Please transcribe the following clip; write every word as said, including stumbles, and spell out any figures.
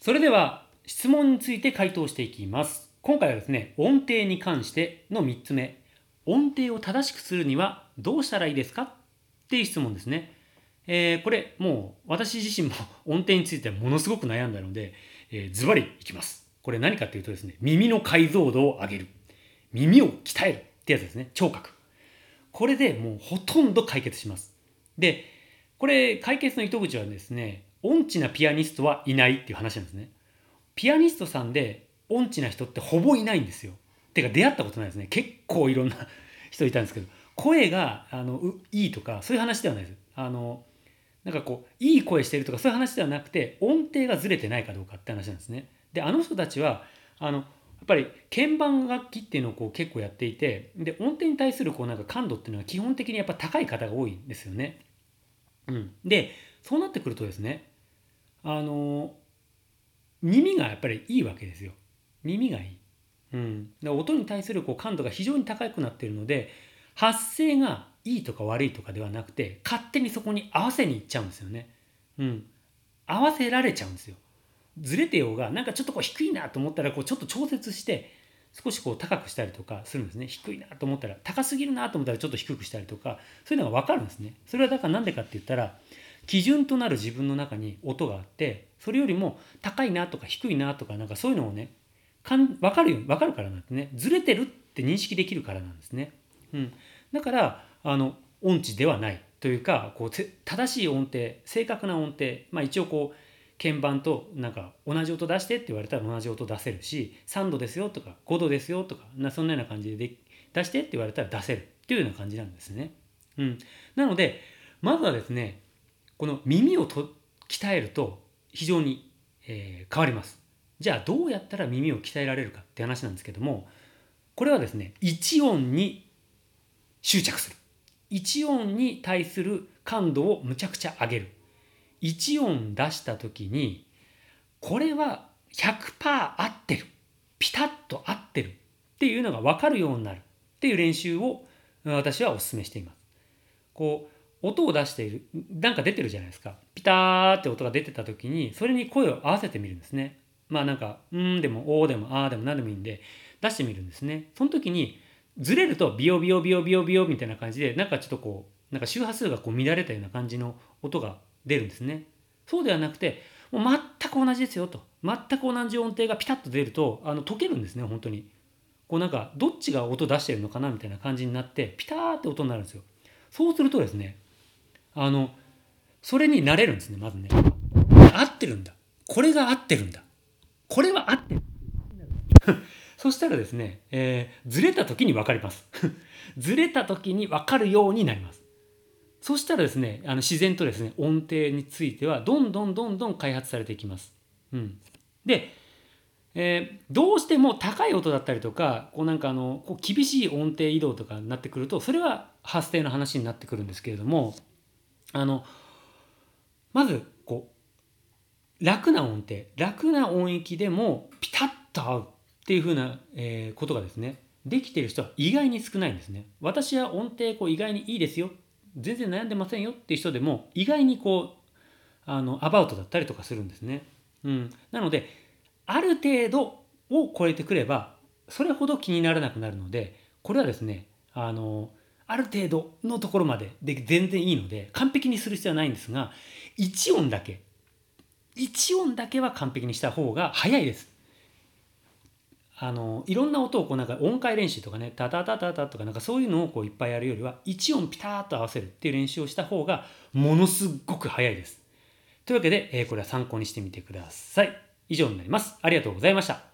それでは質問について回答していきます。今回はですね、音程に関してのみっつめ、音程を正しくするにはどうしたらいいですかっていう質問ですね。えーこれもう私自身も音程についてはものすごく悩んだので、えーズバリいきます。これ何かっていうとですね、耳の解像度を上げる。耳を鍛えるってやつですね。聴覚。これでもうほとんど解決します。で、これ解決の糸口はですね、音痴なピアニストはいないっていう話なんですね。ピアニストさんで音痴な人ってほぼいないんですよ。てか出会ったことないですね。結構いろんな人いたんですけど、声があのういいとかそういう話ではないです。あのなんかこういい声してるとかそういう話ではなくて、音程がずれてないかどうかって話なんですね。で、あの人たちはあのやっぱり鍵盤楽器っていうのをこう結構やっていて、で音程に対するこうなんか感度っていうのは基本的にやっぱ高い方が多いんですよね。うん、でそうなってくるとですね、あの耳がやっぱりいいわけですよ。耳がいい。うん、で音に対するこう感度が非常に高くなっているので、発声がいいとか悪いとかではなくて、勝手にそこに合わせにいっちゃうんですよね。うん、合わせられちゃうんですよ。ずれてようがなんかちょっとこう低いなと思ったらこうちょっと調節して少しこう高くしたりとかするんですね。低いなと思ったら高すぎるなと思ったらちょっと低くしたりとか、そういうのが分かるんですね。それはだからなんでかって言ったら、基準となる自分の中に音があって、それよりも高いなとか低いなとかなんかそういうのをね、かん分かるよ分かるからなんですね。ずれてるって認識できるからなんですね。うん、だからあの音痴ではないというか、こう正しい音程、正確な音程、まあ一応こう鍵盤となんか同じ音出してって言われたら同じ音出せるし、さんどですよとかごどですよとかな、そんなような感じで出してって言われたら出せるっていうような感じなんですね。うん、なのでまずはですね、この耳をと鍛えると非常に、えー変わります。じゃあどうやったら耳を鍛えられるかって話なんですけども、これはですね、一音に執着する。一音に対する感度をむちゃくちゃ上げる。一音出した時に、これは ひゃくパーセント 合ってる。ピタッと合ってるっていうのが分かるようになるっていう練習を私はお勧めしています。こう、音を出している、なんか出てるじゃないですか。ピターって音が出てた時に、それに声を合わせてみるんですね。まあなんか、うーんでも、おーでも、あーでも、なんでもいいんで、出してみるんですね。その時に、ずれると、ビヨビヨビヨビヨビヨみたいな感じで、なんかちょっとこう、なんか周波数がこう乱れたような感じの音が出るんですね。そうではなくて、もう全く同じですよと。全く同じ音程がピタッと出ると、あの、解けるんですね、本当に。こうなんか、どっちが音出してるのかなみたいな感じになって、ピターって音になるんですよ。そうするとですね、あの、それに慣れるんですね、まずね。合ってるんだ。これが合ってるんだ。これは合ってる。そしたらですね、えーずれた時に分かります。ずれた時に分かるようになります。そしたらですね、あの自然とですね、音程についてはどんどんどんどん開発されていきます。うん、で、えーどうしても高い音だったりとか、こうなんかあのこう厳しい音程移動とかになってくると、それは発声の話になってくるんですけれども、あのまずこう楽な音程、楽な音域でもピタッと合うっていう風な、えーことがですね、できている人は意外に少ないんですね。私は音程こう意外にいいですよ、全然悩んでませんよっていう人でも意外にこうあのアバウトだったりとかするんですね。うん、なのである程度を超えてくればそれほど気にならなくなるので、これはですね、あのある程度のところまでで全然いいので完璧にする必要はないんですが、いち音だけいち音だけは完璧にした方が早いです。あのいろんな音をこうなんか音階練習とかね、タタタタタとかなんかそういうのをこういっぱいやるよりは、いち音ピタッと合わせるっていう練習をした方がものすごく早いです。というわけで、えーこれは参考にしてみてください。以上になります。ありがとうございました。